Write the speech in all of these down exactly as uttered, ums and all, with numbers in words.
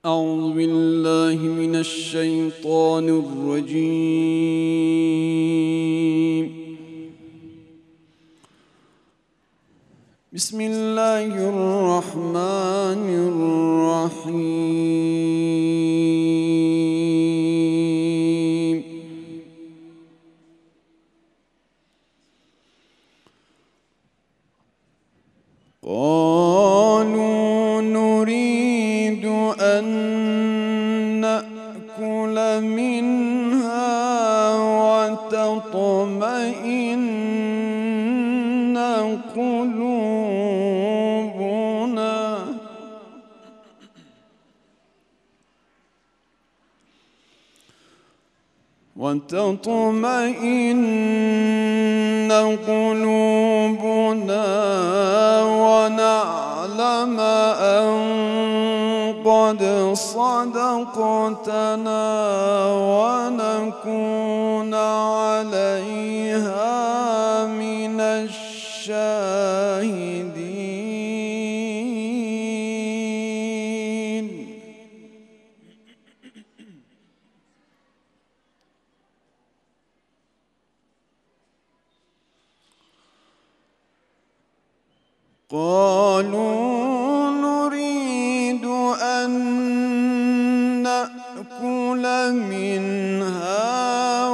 أعوذ بالله من الشيطان الرجيم. بسم الله الرحمن الرحيم. قالوا نريد أن نأكل منها وتطمئن قلوبنا وتطمئن قلوبنا ونعلم أن قد صدقتنا ونكون عليها من الشاهدين. قالوا نريد أن نأكل منها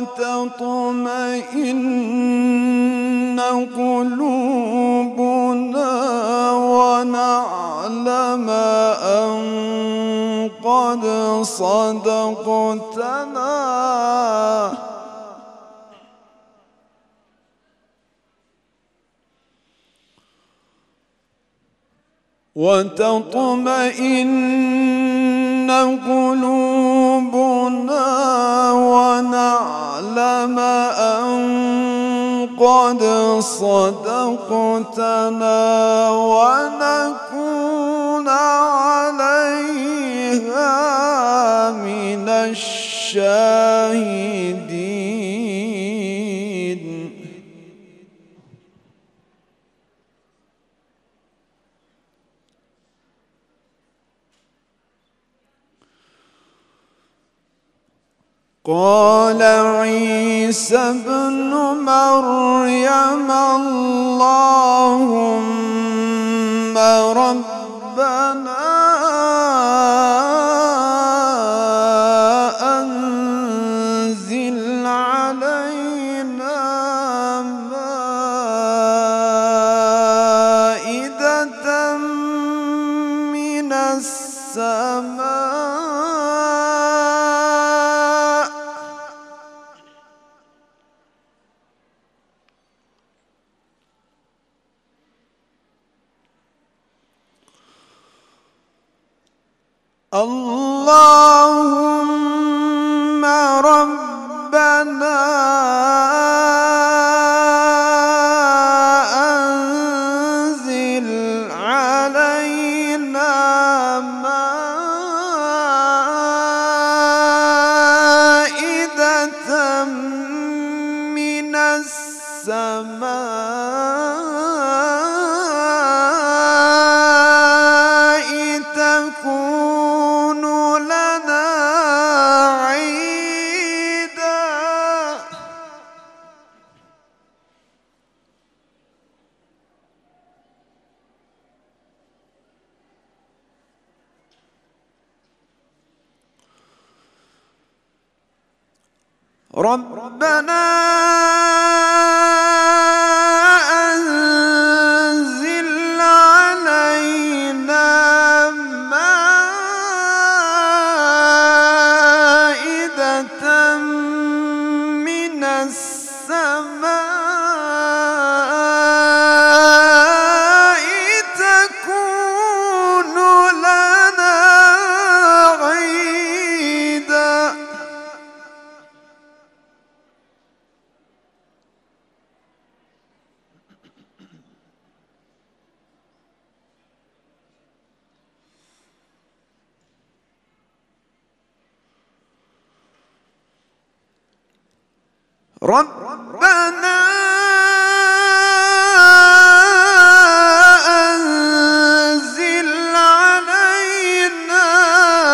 وتطمئن قلوبنا ونعلم أن قد صدقتنا وتطمئن قلوبنا ونعلم أن قد صدقتنا ونكون عليها من الشاهدين. قال عيسى ابن مريم اللهم ربنا أنزل علينا مائدة من السماء اللهم ربنا أنزل علينا مائدة من السماء تكون لنا عيدا ربنا أنزل علينا مائدة من السماء تكون لنا عيدا ربنا أنزل علينا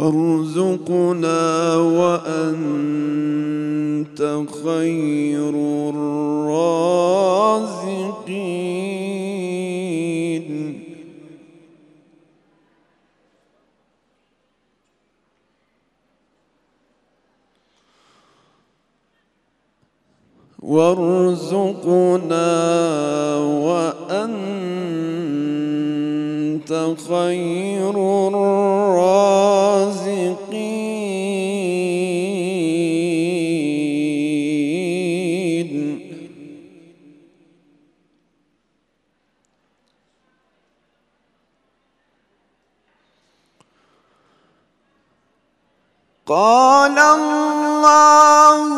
وارزقنا وأنت خير الرازقين وارزقنا وأنت خير الرازقين قال الله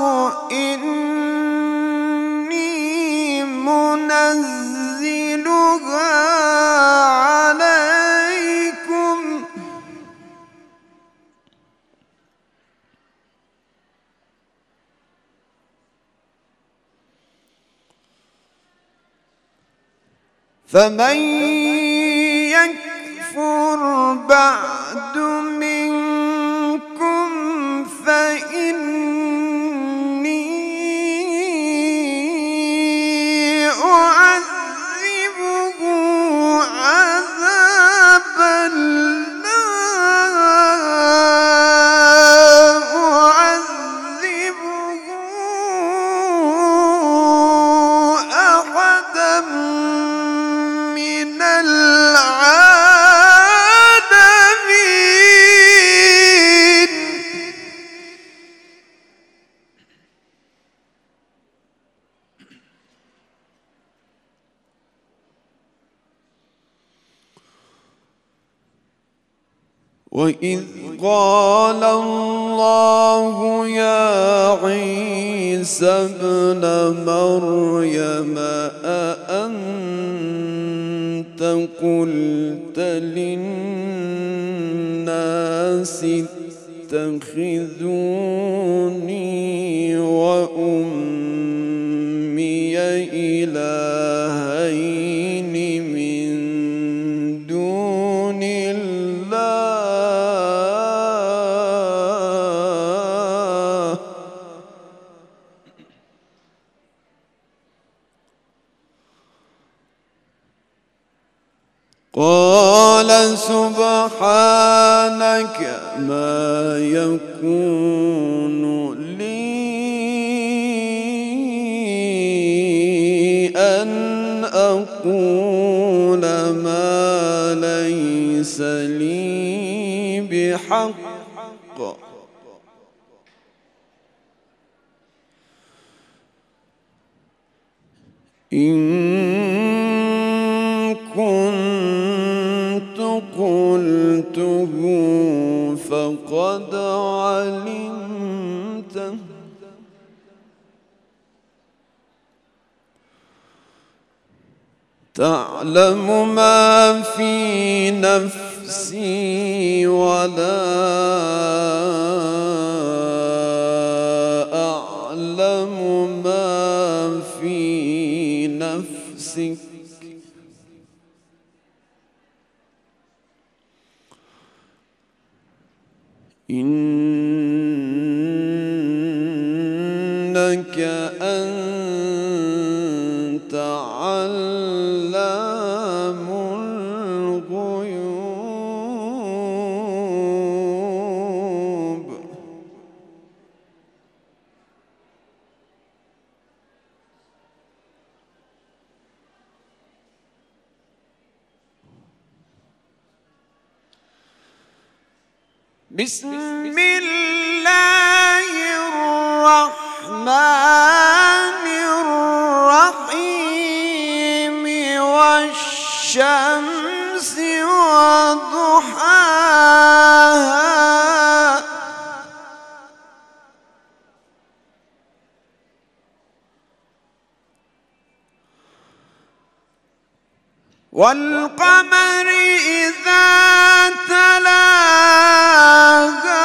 إني منزلها عليكم فمن يكفر بعد منكم فإني أعذبه عذابا لا أعذبه أحدا من العالمين وإذ قال الله يا عيسى ابن مريم أأنت قلت للناس اتخذوني وأمي إلهين من دون الله قال سبحانك ما يكون لي أن أقول ما ليس لي بحق إن كنت قلته فقد علمته تعلم ما في نفسي ولا أعلم ما في نفسك إنك أنت علام الغيوب بسم الله الرحمن الرحيم والشمس وضحاها والقمر إذا تلاها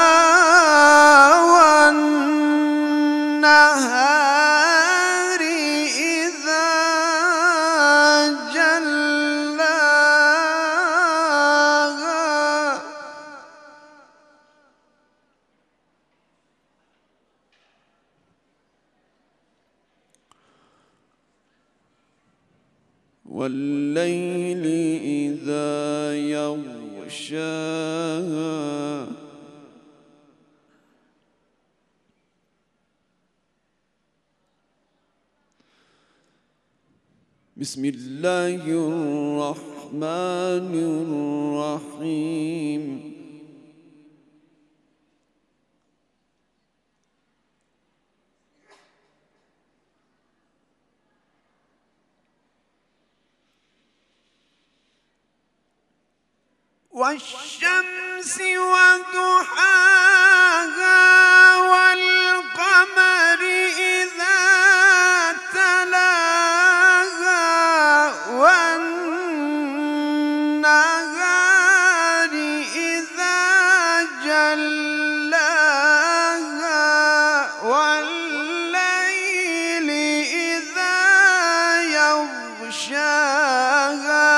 والنهار إذا جلاها والليل إذا يغشاها بسم الله الرحمن الرحيم والشمس وضحاها والقمر إذا تلاها والنهار إذا جلاها والليل إذا يغشاها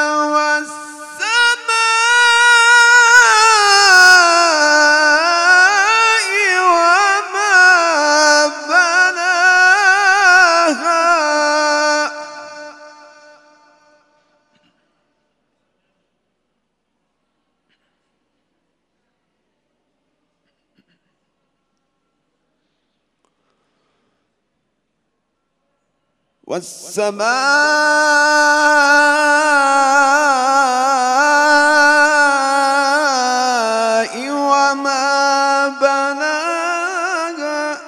والسماء وما بناها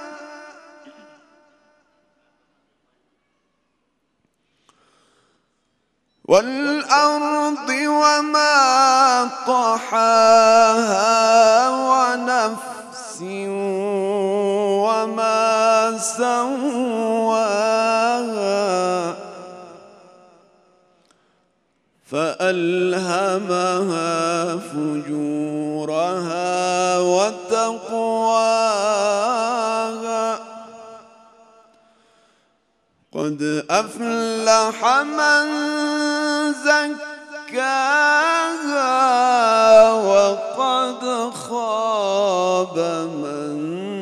والأرض وما طحاها ونفس وما سواها فألهمها فجورها وتقواها قد أفلح من زكاها وقد خاب من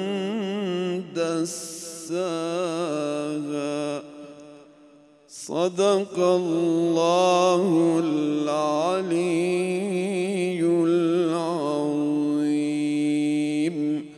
دساها صدق الله العلي